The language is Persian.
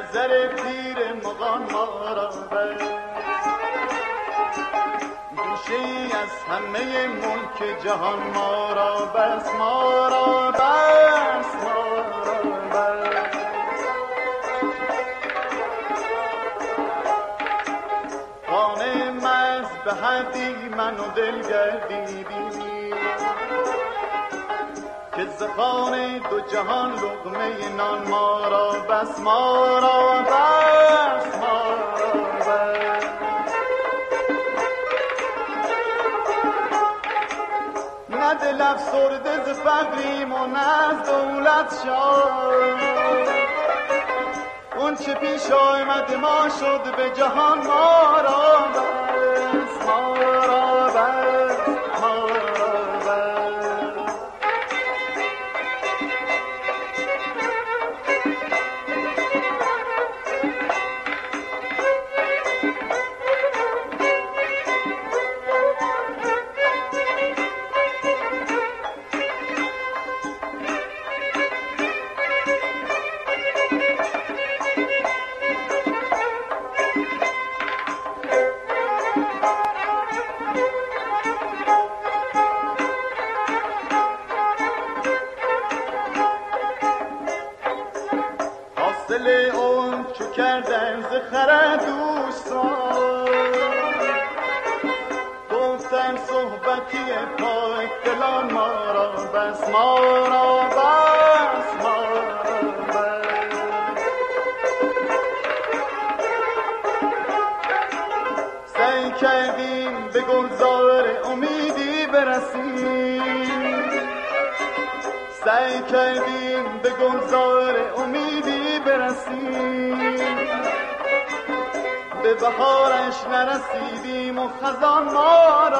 نظر پیر مغان ما را بر گوشه‌ای از همه ملک جهان ما را بس، ما را بس، ما را بس. خانه مز به حدی من و دل گردیدی که ز خوان دو جهان لقمه نان ما را بس، ما را بس، ما را بس. نه دل افسرده ز فقریم و نه از دولت شاد، اون چه پیش آمد ما شد به جهان ما را بس، ما را بس، ما را بس. حاصل اون چو کردن ز خرد دوستان، گفتن صحبتی پاک دلان ما را بس، ما را بس، ما را بس. سعی کردیم به گلزار امیدی برسیم، سعی کردیم به گلزار امیدی برسیم، به بهارش نرسیدیم و خزان ما